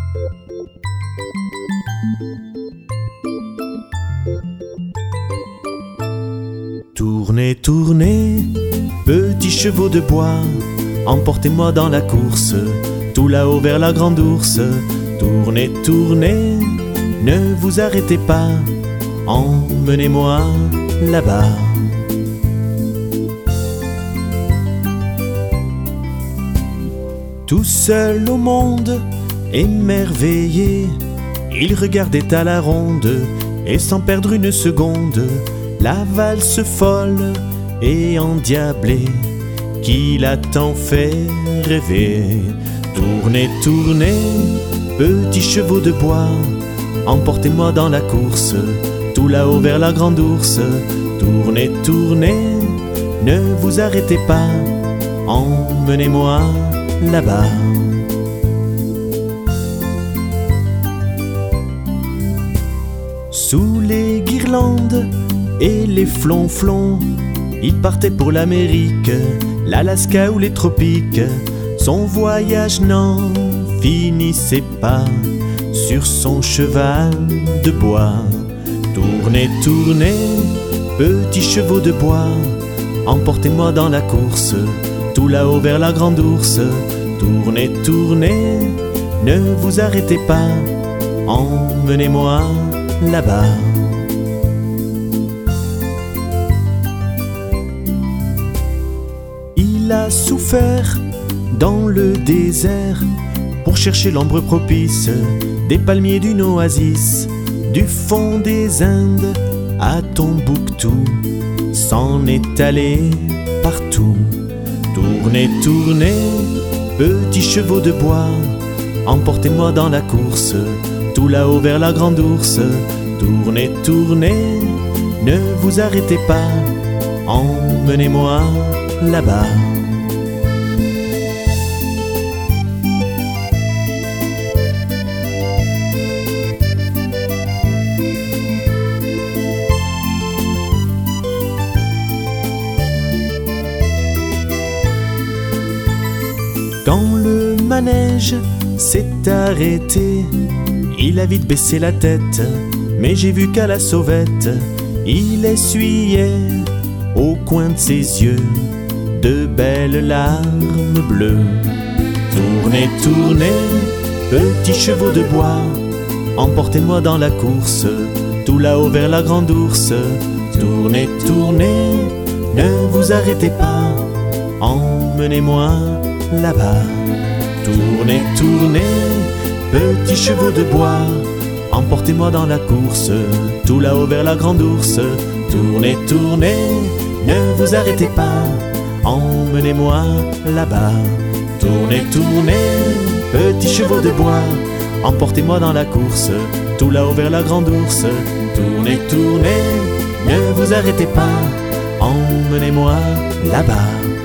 Tournez, tournez, petits chevaux de bois, emportez-moi dans la course, tout là-haut vers la grande ourse. Tournez, tournez, ne vous arrêtez pas, emmenez-moi là-bas. Tout seul au monde, émerveillé, il regardait à la ronde, et sans perdre une seconde, la valse folle et endiablée qui l'a tant fait rêver. Tournez, tournez, petits chevaux de bois, emportez-moi dans la course, tout là-haut vers la grande ourse. Tournez, tournez, ne vous arrêtez pas, emmenez-moi là-bas. Sous les guirlandes et les flonflons, il partait pour l'Amérique, l'Alaska ou les tropiques. Son voyage n'en finissait pas sur son cheval de bois. Tournez, tournez, petits chevaux de bois, emportez-moi dans la course, tout là-haut vers la grande ourse. Tournez, tournez, ne vous arrêtez pas, emmenez-moi là-bas. Il a souffert dans le désert pour chercher l'ombre propice des palmiers d'une oasis. Du fond des Indes à Tombouctou, s'en est allé partout. Tournez, tournez, petits chevaux de bois, emportez-moi dans la course, tout là-haut vers la grande ourse. Tournez, tournez, ne vous arrêtez pas, emmenez-moi là-bas. Quand le manège s'est arrêté, il a vite baissé la tête, mais j'ai vu qu'à la sauvette, il essuyait au coin de ses yeux de belles larmes bleues. Tournez, tournez, petits chevaux de bois, emportez-moi dans la course, tout là-haut vers la grande ourse. Tournez, tournez, ne vous arrêtez pas, emmenez-moi là-bas. Tournez, tournez, petits chevaux de bois, emportez-moi dans la course, tout là-haut vers la grande ourse. Tournez, tournez, ne vous arrêtez pas, emmenez-moi là-bas. Tournez, tournez, petits chevaux de bois, emportez-moi dans la course, tout là-haut vers la grande ourse. Tournez, tournez, ne vous arrêtez pas, emmenez-moi là-bas.